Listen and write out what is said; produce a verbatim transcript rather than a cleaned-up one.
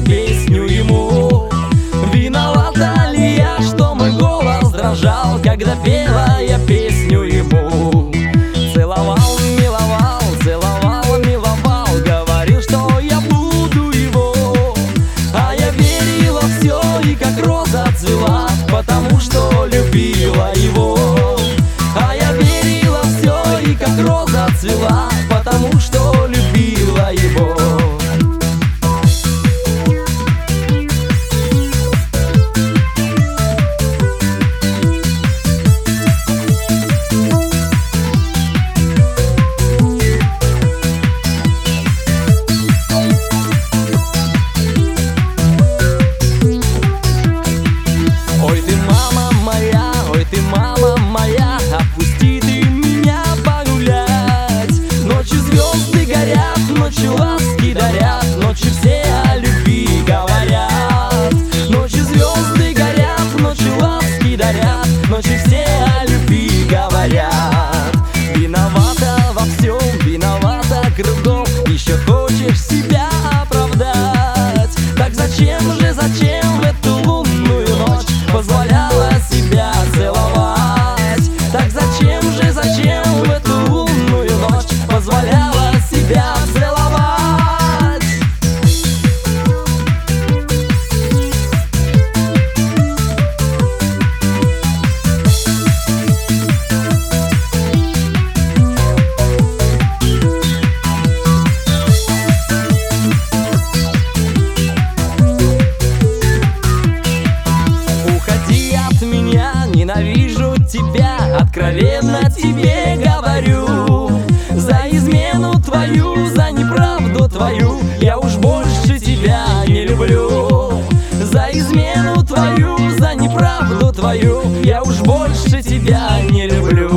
песню ему. Виновата ли я, что мой голос дрожал, когда пела я песню ему? Целовал, миловал, целовал, миловал, говорил, что я буду его. А я верила в все, и как роза цвела, потому что любила его. А я верила в все, и как роза цвела, потому что любила его. Ой, ты мама моя, ой, ты мама моя, отпусти ты меня погулять. Ночью звезды горят, ночью ласки дарят, ночью все о любви говорят. Ночью звезды горят, ночью ласки дарят, ночью все о любви говорят. Виновата во всем, виновата кругом, еще хочешь себя оправдать. Так зачем же, зачем в эту лунную ночь позволяла себя целовать? Так зачем же, зачем в эту лунную ночь позволяла себя целовать? Уходи от меня, ненавижу тебя, откровенно тебе говорю. За измену твою, за неправду твою я уж больше тебя не люблю. За измену твою, за неправду твою я уж больше тебя не люблю.